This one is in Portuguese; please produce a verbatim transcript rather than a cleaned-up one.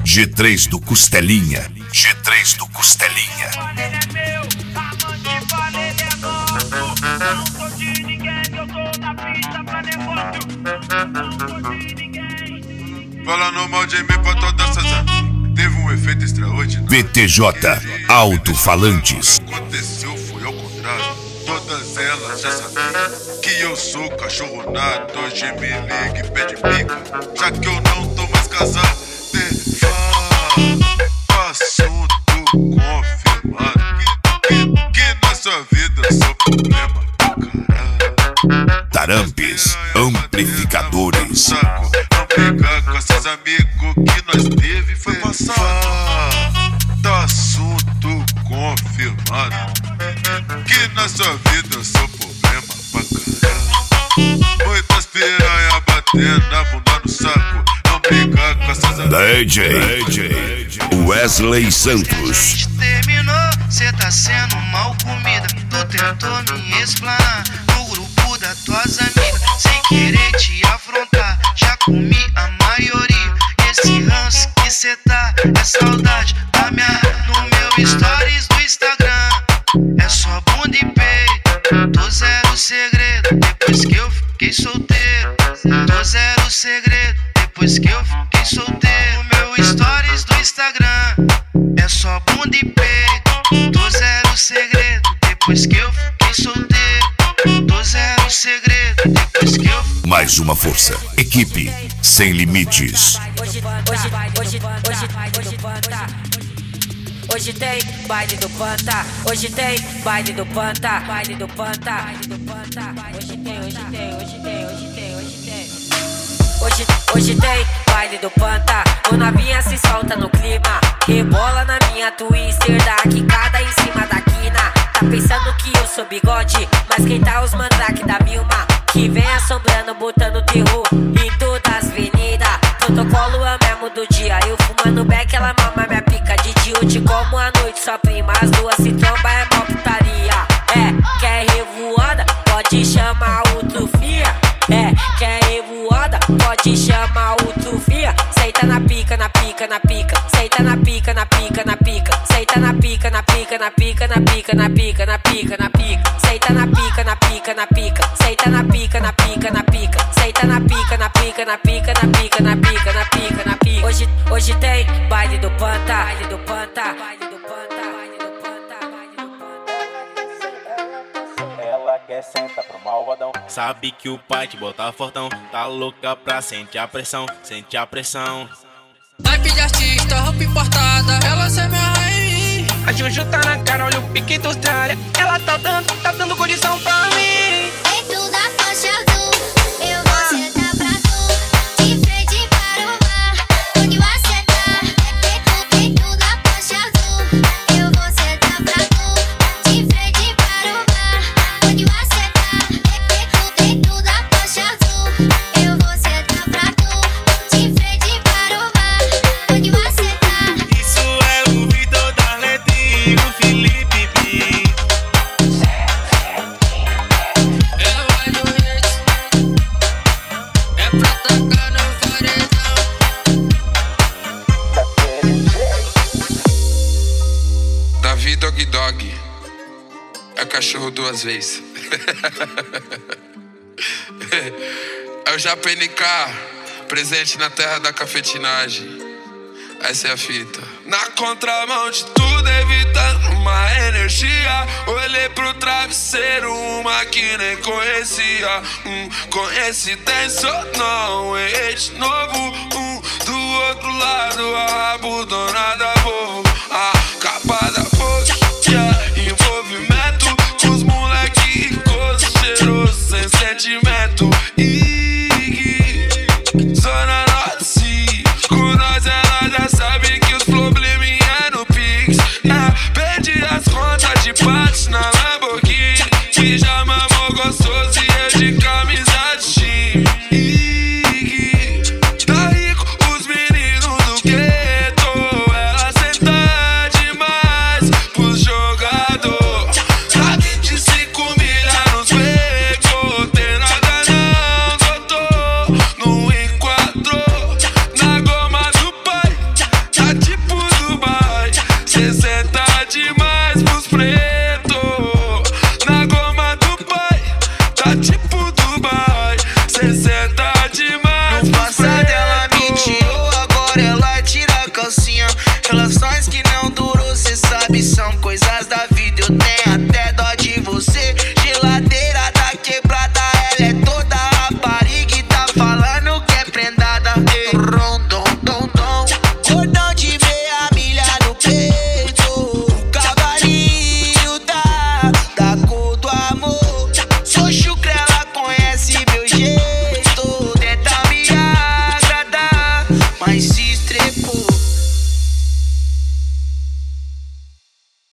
G três do Costelinha. G três do Costelinha. Falando mal de mim pra todas essas amigas, teve um efeito extraordinário. B T J Alto-Falantes. Aconteceu foi ao contrário. Todas elas já sabiam que eu sou cachorro nato. Hoje me liga e pede pica, já que eu não tô mais casado. Assunto confirmado que, que na sua vida eu sou problema do caralho. Tarampes Amplificadores. Saco, não brigar com seus amigos que nós teve foi passado. Tá assunto confirmado que na sua vida eu sou problema pra caralho. Muitas piranha batendo na bunda no saco. Não brigar com seus amigos. D J Wesley Santos. Terminou, cê tá sendo mal comida. Tu tentou me explanar no grupo das tuas amigas, sem querer te afrontar. Já comi a maioria. Esse ranço que cê tá é saudade da minha. No meu stories do Instagram é só bunda e peito. Tô zero segredo depois que eu fiquei solteiro. Tô zero segredo depois que eu fiquei solteiro. No meu stories do Instagram é só bunda e peito. Tô zero segredo depois que eu fiquei solteiro. Tô zero segredo depois que eu fiquei. Mais uma força. Equipe sem limites. Hoje, hoje, hoje, hoje, hoje, Panta. Hoje tem baile do Panta. Hoje tem baile do Panta. Baile do Panta. Hoje tem, hoje tem, hoje tem, hoje tem, hoje tem. Hoje, hoje tem baile do Panta. O novinha se solta no clima. Rebola na minha twister, dá quicada em cima da quina. Tá pensando que eu sou bigode, mas quem tá os mandrake da Vilma, que vem assombrando, botando terror em todas as avenidas. Protocolo é o mesmo do dia. Eu fumando beck, ela mama minha pica. De dia eu te como à noite, só prima. As duas se tromba, é mó putaria. É, quer revoada? Pode chamar o trufia. É, quer revoada? Pode chamar o trufia. Senta na pica, na pica, na pica. Senta na pica, na pica, na pica. Senta na pica, na pica, na pica, na pica, na pica, na pica, na pica. Senta na pica, na pica, na pica. Senta na pica, na pica, na pica. Senta na pica, na pica, na pica, na pica, na pica, na pica, na pica. Hoje, hoje tem baile do Panta, baile do Panta, baile do Panta, baile do Panta, baile do Panta. Ela quer sentar pro malvadão. Sabe que o pai te botar fortão. Tá louca pra sentir a pressão, sentir a pressão. Naipe de artista, roupa importada, ela se amarra em mim. A Juju tá na cara, olha o pique industriária. Ela tá dando, tá dando condição pra mim. Dentro da faixa azul, eu vou sentar pra tu. De frente para o mar, onde vai sentar. Dentro da faixa azul, eu vou sentar pra tu. De frente para o mar, onde vai sentar. Dentro da faixa azul, eu vou sentar pra tu. De frente para o mar, onde vai sentar. Isso é o Vitor da Letrinha, o Felipe B. Ela vai no hit, é pra tocar no paredão. Davi Dog Dog é cachorro duas vezes. É o Japa N K, presente na terra da cafetinagem. Essa é a fita. Na contramão de tudo, evitando uma energia. Olhei pro travesseiro, uma que nem conhecia. Hum, conheci tenso, não, errei de novo. Hum, do outro lado, a rabudonada vovo. A capa da boca, envolvimento. Os moleque ricoso, cheiroso, sem sentimento. E zona norte, com nós ela já sabe que os probleminha é no Pix. É, perdi as contas de parte na Lamborghini, que já mamou gostoso e eu de camisa de time. E tá rico os meninos do gueto, C C